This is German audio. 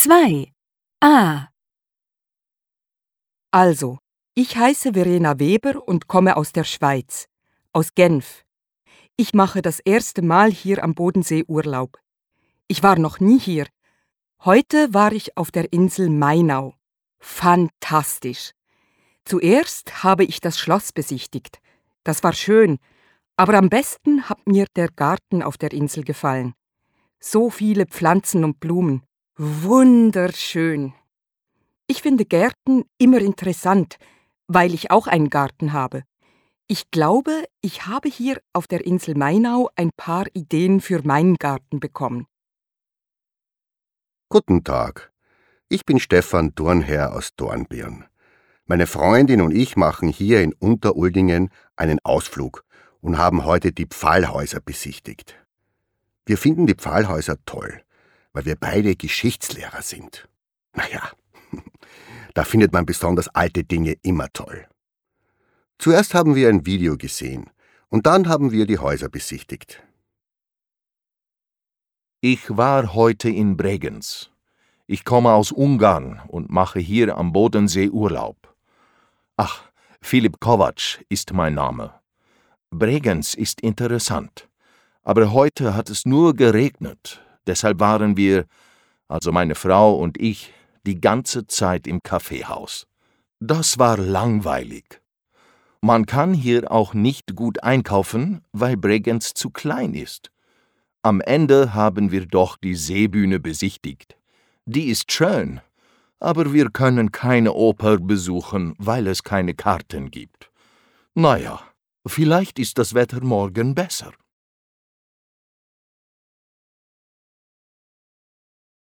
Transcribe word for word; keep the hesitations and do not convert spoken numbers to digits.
zwei. A. Also, ich heiße Verena Weber und komme aus der Schweiz, aus Genf. Ich mache das erste Mal hier am Bodensee Urlaub. Ich war noch nie hier. Heute war ich auf der Insel Mainau. Fantastisch. Zuerst habe ich das Schloss besichtigt. Das war schön, aber am besten hat mir der Garten auf der Insel gefallen. So viele Pflanzen und Blumen. Wunderschön. Ich finde Gärten immer interessant, weil ich auch einen Garten habe. Ich glaube, ich habe hier auf der Insel Mainau ein paar Ideen für meinen Garten bekommen. Guten Tag, ich bin Stefan Dornherr aus Dornbirn. Meine Freundin und ich machen hier in Unteruldingen einen Ausflug und haben heute die Pfahlhäuser besichtigt. Wir finden die Pfahlhäuser toll, weil wir beide Geschichtslehrer sind. Naja, da findet man besonders alte Dinge immer toll. Zuerst haben wir ein Video gesehen und dann haben wir die Häuser besichtigt. Ich war heute in Bregenz. Ich komme aus Ungarn und mache hier am Bodensee Urlaub. Ach, Filip Kovac ist mein Name. Bregenz ist interessant, aber heute hat es nur geregnet. Deshalb waren wir, also meine Frau und ich, die ganze Zeit im Kaffeehaus. Das war langweilig. Man kann hier auch nicht gut einkaufen, weil Bregenz zu klein ist. Am Ende haben wir doch die Seebühne besichtigt. Die ist schön, aber wir können keine Oper besuchen, weil es keine Karten gibt. Naja, vielleicht ist das Wetter morgen besser.